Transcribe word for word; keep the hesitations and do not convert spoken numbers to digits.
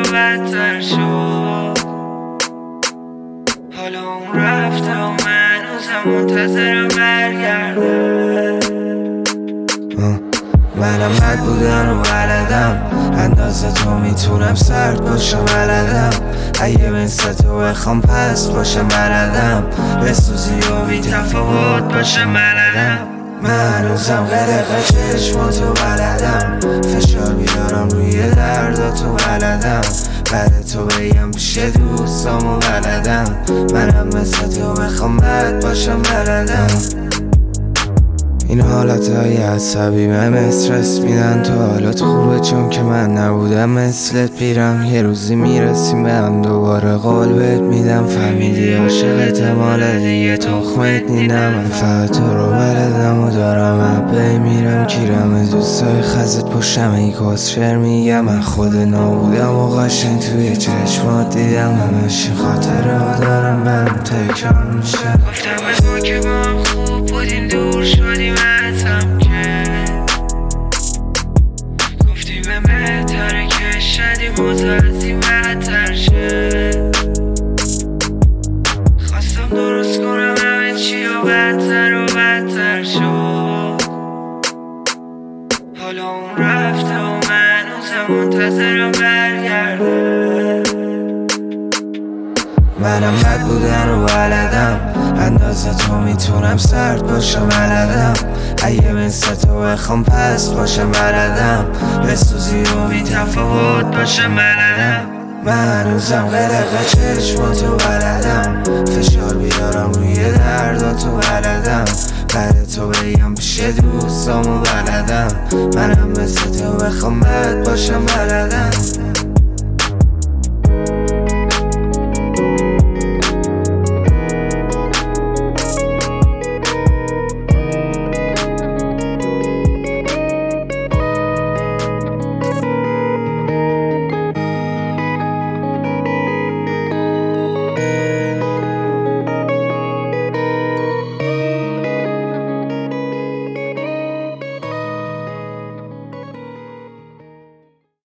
بدتر شد. حالا اون رفته و من هنوزم منتظرم برگرده. منم بد بودن و بلدم، اندازه تو میتونم سرد باشم بلدم. اگه مثل تو بخوام پست باشم بلدم، بسوزی و بی تفاوت باشم بلدم. من هنوزم قلق چشماتو بلدم، فشار بیارم روی درداتو بلدم. بعد تو بگم پیش دوستامو بلدم. منم مثل تو بخوام بد باشم بلدم. این حالتهای عصبی من استرس میدن. تو حالت خوبه چون که من نبودم مثلت میرم. یه روزی میرسیم به هم دوباره قول بهت میدم. فهمیدی عاشقت مال دیگه تخمت نینم. من فقط تو رو بلدم و دارم عبه میرم. کیرم دوستای خزت پشتم ای کسشر میگم. من خود نابودم و قشنگ توی چشمات دیدم. همش این خاطره ها دارم برم تکرار میشه. گفتم به تو که با هم خوب بودیم دور شدیم ازم که گفتی به بهتره که شدیم و تو از این بدتر شه. خواستم درست کنم همه چی و بدتر و بدتر شد. حالا اون رفته و من هنوزم منتظرم برگرده. منم بد بودن و بلدم، اندازه تو میتونم سرد باشم بلدم. اگه مثل تو بخوام پست باشم بلدم، بسوزی و بی تفاوت باشم بلدم. من هنوزم قلق چشماتو بلدم، فشار بیارم روی درداتو بلدم. بعد تو بگم پیش دوستامو بلدم. منم مثل تو بخوام بد باشم بلدم.